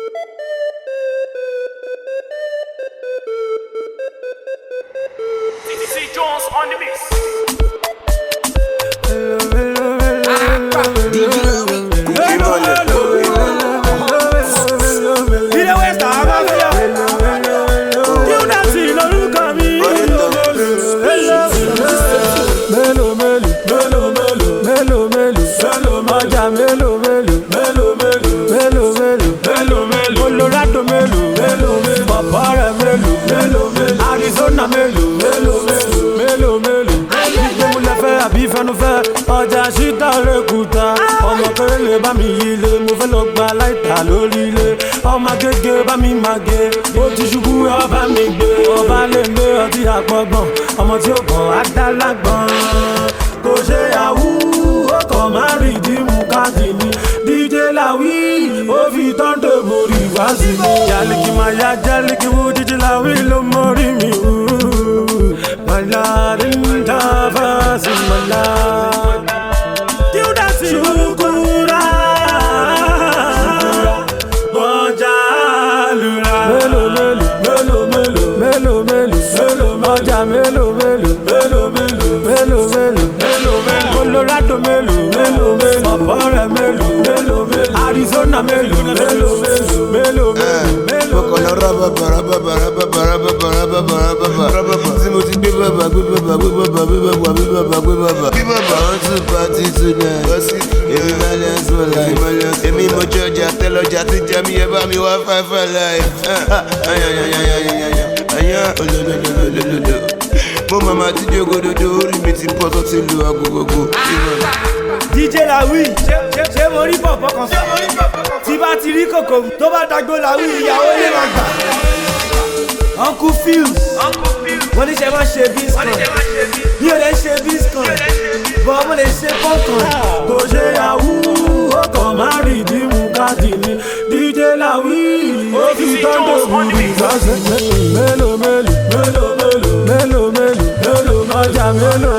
TTC Jones on the mix. Arizona mélòó mo lè fẹ́ àbí fẹnu fẹ́ ọjà síta rẹ̀kúta ọmọ kéré bá mi yílé mo fẹ́ lọ gba láìta lórí ilé ọmọ gègé bá mi máa gé ó ti ṣubú ọba mi gbé ọba lè gbé ọtí àpọ̀gbọ̀n ọmọ tí ó gbọ̀n adálágbọ̀n kò ṣe àwú ọkọ̀ má rí dìmú káàdì ní DJ Lawi ó fi tọ́ńdé borí wá sí mi yálìkì máa yá jálìkì wú DJ Lawi ló mọ́rí mi wú. Malarinda Vasimala Shukura Bojalura Melo Moja melo Colorado melo Opore melo Arizona melo Si mo ti gbé bàbá want to party tonight. Èmi Malians for life. Èmi mo jẹ ọjà tẹ́lọjà tí jẹ mi ẹ bá mi wá five for life. Olólólólólóló. Mo màmá ti jogododo orí mi ti pọ̀ tó ti lu agogogo. DJ Lawi ṣé mo rí pọ̀pọ̀ kan sọ tí bá ti rí kòkò tó bá dagbó Lawi ìyàwó lè máa gbà. Uncle Fuse wọ́n ní ṣe máa ṣe biscuit bí o lè ṣe biscuit bọ́ mo lè ṣe pọ́kàn kò ṣe yahoo ọkọ̀ má rí dìmú káàdì ní DJ Lawi ó fi tọ́jú òbúrú ìgbàsẹ̀ mélòó ọjà mélòó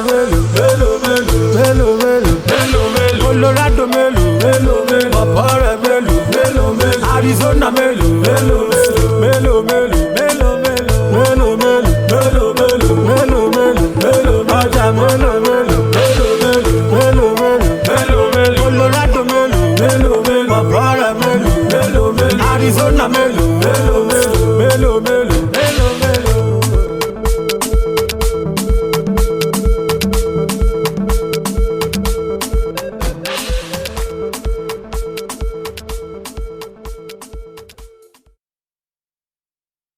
Colorado mélòó Opore mélòó Arizona mélòó ọjà mélòó Colorado mélòó Opore mélòó Arizona mélòó.